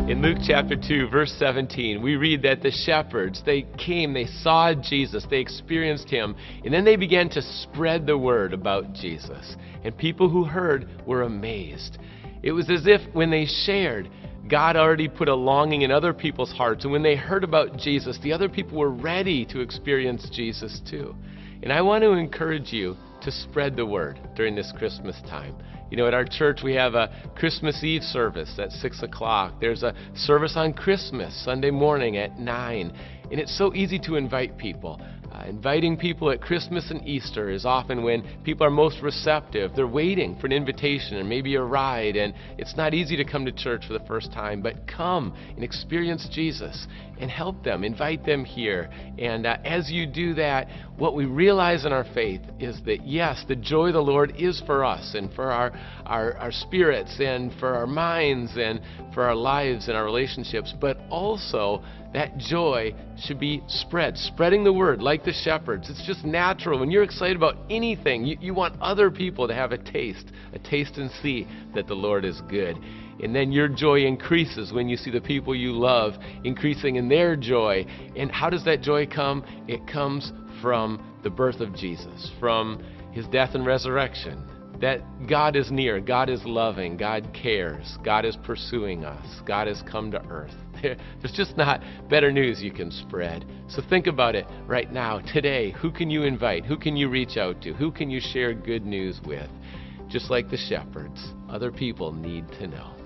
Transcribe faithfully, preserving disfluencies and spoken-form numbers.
In Luke chapter two, verse seventeen, we read that the shepherds, they came, they saw Jesus, they experienced him, and then they began to spread the word about Jesus. And people who heard were amazed. It was as if when they shared, God already put a longing in other people's hearts. And when they heard about Jesus, the other people were ready to experience Jesus too. And I want to encourage you to spread the word during this Christmas time. You know, at our church we have a Christmas Eve service at six o'clock. There's a service on Christmas, Sunday morning at nine. And it's so easy to invite people. Uh, inviting people at Christmas and Easter is often when people are most receptive. They're waiting for an invitation or maybe a ride, and it's not easy to come to church for the first time, but come and experience Jesus and help them, invite them here. And uh, as you do that, what we realize in our faith is that, yes, the joy of the Lord is for us and for our, our, our spirits and for our minds and for our lives and our relationships, but also that joy should be spread, spreading the word like the shepherds. It's just natural. When you're excited about anything, you, you want other people to have a taste, a taste and see that the Lord is good. And then your joy increases when you see the people you love increasing in their joy. And how does that joy come? It comes from the birth of Jesus, from his death and resurrection. That God is near, God is loving, God cares, God is pursuing us, God has come to earth. There's just not better news you can spread. So think about it right now, today. Who can you invite? Who can you reach out to? Who can you share good news with? Just like the shepherds, other people need to know.